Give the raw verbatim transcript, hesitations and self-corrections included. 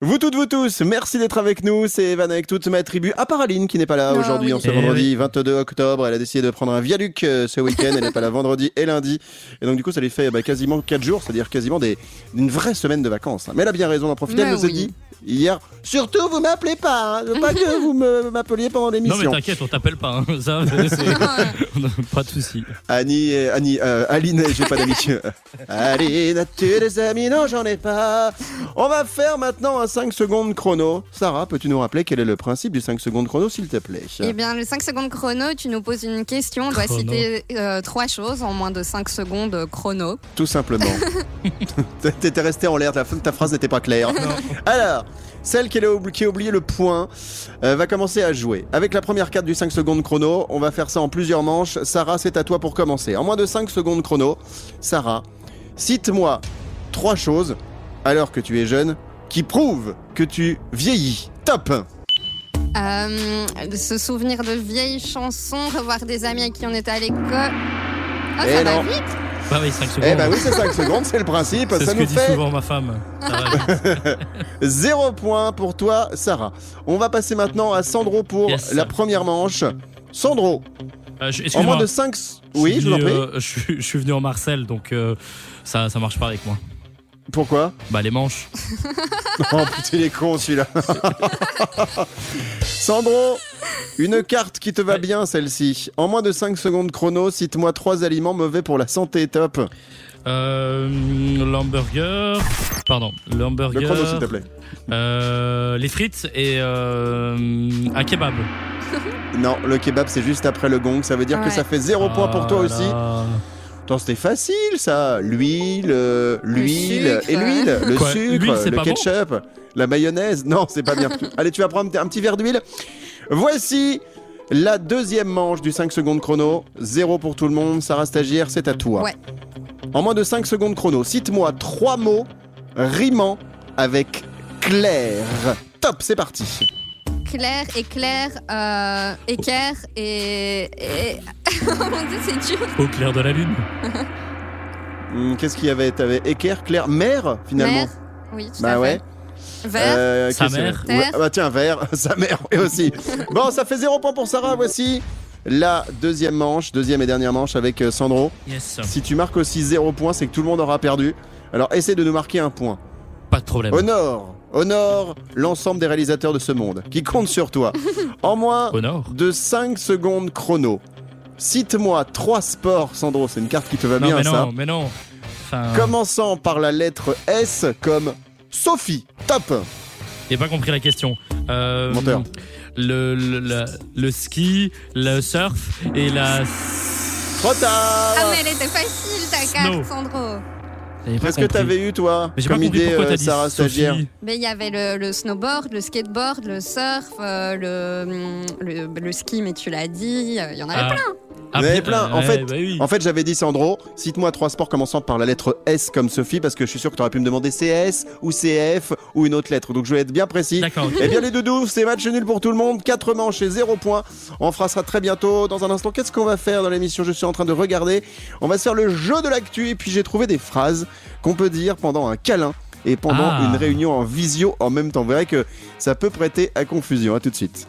Vous toutes, vous tous, merci d'être avec nous. C'est Evan avec toute ma tribu, à part Aline qui n'est pas là aujourd'hui, oui. en ce Eh vendredi oui. vingt-deux octobre. Elle a décidé de prendre un Vialuc euh, ce week-end. Elle n'est pas là vendredi et lundi. Et donc du coup, ça lui fait bah, quasiment quatre jours, c'est-à-dire quasiment des, une vraie semaine de vacances. Mais elle a bien raison d'en profiter. Mais Elle nous a oui. dit hier, surtout vous m'appelez pas, hein. Je veux pas que vous me- m'appeliez pendant Non l'émission. mais t'inquiète, on t'appelle pas, hein. Ça, c'est... pas de soucis. Annie, et- Annie, euh, Aline, j'ai pas d'amis. Aline, as-tu des amis? Non, j'en ai pas. On va faire maintenant un cinq secondes chrono. Sarah, peux-tu nous rappeler quel est le principe du cinq secondes chrono, s'il te plaît? Eh bien, le cinq secondes chrono, tu nous poses une question, on doit Chrono. citer euh, trois choses en moins de cinq secondes euh, chrono. Tout simplement. T'étais resté en l'air, ta, ta phrase n'était pas claire. Alors, celle qui a, oubli- qui a oublié le point euh, va commencer à jouer. Avec la première carte du cinq secondes chrono, on va faire ça en plusieurs manches. Sarah, c'est à toi pour commencer. En moins de cinq secondes chrono, Sarah, cite-moi trois choses, alors que tu es jeune, qui prouvent que tu vieillis. Top! Euh, se souvenir de vieilles chansons, revoir des amis avec qui on était à l'école. Oh, Eh ça va non. vite. Bah oui, cinq secondes. Eh ben oui, c'est cinq secondes, c'est le principe. C'est Ça ce nous que dit fait souvent ma femme. Ça va. zéro point pour toi, Sarah. On va passer maintenant à Sandro pour Yes. la première manche. Sandro, Euh, je- en excuse-moi. moins de cinq... Je Oui, suis je vous en venu, prie. euh, je, suis, je suis venu en Marcel, donc euh, ça, ça marche pas avec moi. Pourquoi? Bah les manches. Oh putain, il est con celui-là. Sandro, une carte qui te va Ouais. bien celle-ci. En moins de cinq secondes chrono, cite-moi trois aliments mauvais pour la santé. Top. Euh, l'hamburger. Pardon, l'hamburger. Le chrono s'il te plaît. Euh, les frites et euh, un kebab. Non, le kebab c'est juste après le gong. Ça veut dire que Ouais. ça fait zéro point pour toi Ah aussi. là. Attends, c'était facile ça. L'huile, euh, l'huile sucre. et l'huile, le Quoi, sucre, l'huile, c'est le pas bon ketchup, la mayonnaise. Non, c'est pas bien. Allez, tu vas prendre un petit verre d'huile. Voici la deuxième manche du cinq secondes chrono. Zéro pour tout le monde. Sarah Stagiaire, c'est à toi. Ouais. En moins de cinq secondes chrono, cite-moi trois mots rimant avec clair. Top, c'est parti. Claire, éclair, euh, équerre et... et... oh mon dieu, c'est dur. Au clair de la lune. Hum, Qu'est-ce qu'il y avait? T'avais équerre, clair, mer finalement. Mère. Oui, tout Bah à ouais. fait. Vert. Euh, Sa qu'est-ce que mère. c'est? Ouais, Terre. bah tiens, vert, sa mère, et aussi. Bon, ça fait zéro point pour Sarah. Voici la deuxième manche, deuxième et dernière manche avec euh, Sandro. Yes. Si tu marques aussi zéro point, c'est que tout le monde aura perdu. Alors essaie de nous marquer un point. Pas de problème. Honore, honore l'ensemble des réalisateurs de ce monde qui comptent sur toi. En moins Honor. de cinq secondes chrono. Cite-moi trois sports, Sandro. C'est une carte qui te va Non bien, mais ça. non, mais non. Enfin, Commençant par la lettre S comme Sophie. Top. j'ai pas compris la question. Euh, Menteur. Le, le, la- le ski, le surf et la. Trop tard. Ah mais elle était facile ta Snow. carte, Sandro. J'avais pas Qu'est-ce que compris. t'avais eu, toi, Mais j'ai pas comme compris idée, pourquoi euh, t'as dit Sarah Sophie. Stagiaire? Mais il y avait le, le snowboard, le skateboard, le surf, euh, le, le, le ski, mais tu l'as dit, euh, il y en avait Ah. plein. Ah, Vous en avez puis- plein. En ouais, fait, bah oui. En fait, j'avais dit Sandro, cite-moi trois sports commençant par la lettre S comme Sophie, parce que je suis sûr que tu aurais pu me demander C S ou C F ou une autre lettre. Donc je vais être bien précis. D'accord. ok. Eh bien les doudous, c'est match nul pour tout le monde, quatre manches et zéro point. On fera ça très bientôt. Dans un instant, qu'est-ce qu'on va faire dans l'émission? Je suis en train de regarder. On va se faire le jeu de l'actu et puis j'ai trouvé des phrases qu'on peut dire pendant un câlin et pendant Ah. une réunion en visio en même temps. Vous verrez que ça peut prêter à confusion. À tout de suite.